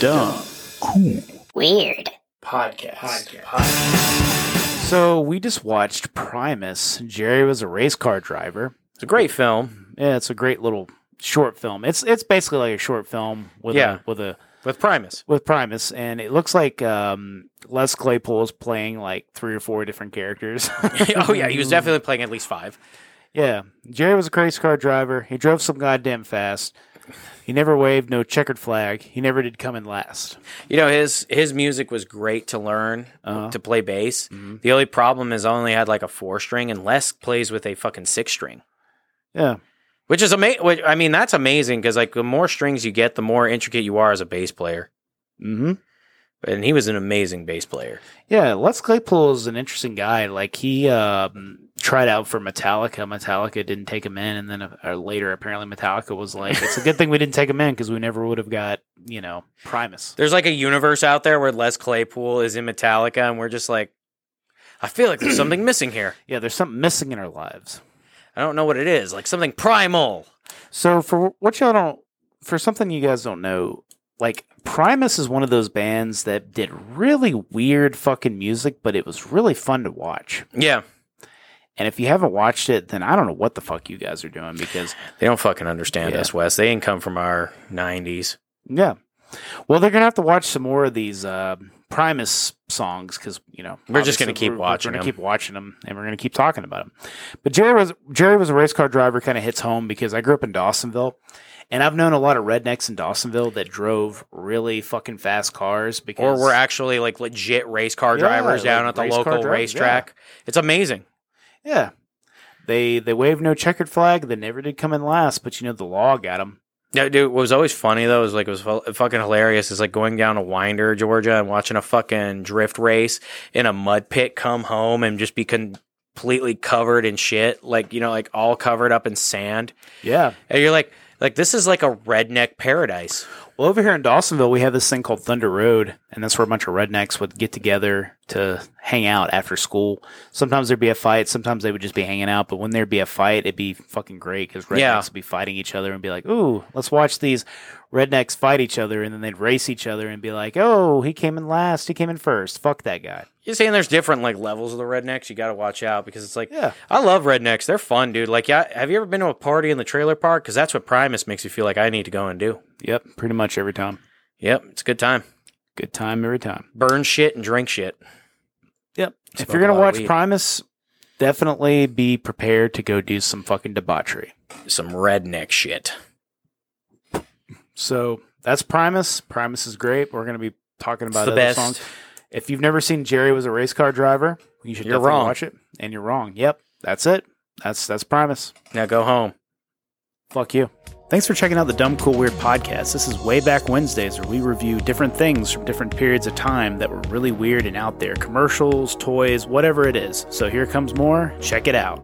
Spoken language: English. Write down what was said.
Dumb, cool, weird podcast. So we just watched Primus. Jerry was a race car driver. It's a great film. Yeah, it's a great little short film. It's basically like a short film with Primus. With Primus, and it looks like Les Claypool is playing like 3 or 4 different characters. Oh yeah, he was definitely playing at least 5. Yeah, Jerry was a race car driver. He drove some goddamn fast. He never waved no checkered flag. He never did come in last. You know, his music was great to learn to play bass. Mm-hmm. The only problem is I only had like a 4-string, and Les plays with a fucking 6-string. Yeah. Which is amazing. I mean, that's amazing because like the more strings you get, the more intricate you are as a bass player. Mm-hmm. And he was an amazing bass player. Yeah, Les Claypool is an interesting guy. Like he tried out for Metallica. Metallica didn't take him in, and then later apparently Metallica was like, "It's a good thing we didn't take him in because we never would have got Primus." There's like a universe out there where Les Claypool is in Metallica, and we're just like, I feel like there's something missing here. Yeah, there's something missing in our lives. I don't know what it is. Like something primal. So for something you guys don't know, like Primus is one of those bands that did really weird fucking music, but it was really fun to watch. Yeah. And if you haven't watched it, then I don't know what the fuck you guys are doing because they don't fucking understand us, Wes. They didn't come from our 90s. Yeah. Well, they're going to have to watch some more of these Primus songs because, we're just going to keep watching them. We're going to keep watching them, and we're going to keep talking about them. But Jerry was a race car driver, kind of hits home because I grew up in Dawsonville, and I've known a lot of rednecks in Dawsonville that drove really fucking fast cars. Or were actually like legit race car drivers down at the local racetrack. Yeah. It's amazing. Yeah. They waved no checkered flag. They never did come in last, but the law got them. Yeah, dude, what was always funny, though, is like, it was fucking hilarious. It's like going down to Winder, Georgia, and watching a fucking drift race in a mud pit come home and just be completely covered in shit. Like, like all covered up in sand. Yeah. And you're like, this is like a redneck paradise. Well, over here in Dawsonville, we have this thing called Thunder Road, and that's where a bunch of rednecks would get together to hang out after school. Sometimes there'd be a fight. Sometimes they would just be hanging out. But when there'd be a fight, it'd be fucking great because rednecks would be fighting each other and be like, ooh, let's watch these rednecks fight each other. And then they'd race each other and be like, oh, he came in last. He came in first. Fuck that guy. You're saying there's different like levels of the rednecks. You got to watch out because it's like, I love rednecks. They're fun, dude. Like, have you ever been to a party in the trailer park? Because that's what Primus makes you feel like I need to go and do. Yep, pretty much every time. Yep, it's a good time. Good time every time. Burn shit and drink shit. Yep. If you're going to watch Primus, definitely be prepared to go do some fucking debauchery. Some redneck shit. So that's Primus. Primus is great. We're going to be talking about other songs. If you've never seen Jerry Was a Race Car Driver, you should definitely watch it. And you're wrong. Yep. That's it. That's Primus. Now go home. Fuck you. Thanks for checking out the Dumb Cool Weird podcast. This is Way Back Wednesdays, where we review different things from different periods of time that were really weird and out there. Commercials, toys, whatever it is. So here comes more. Check it out.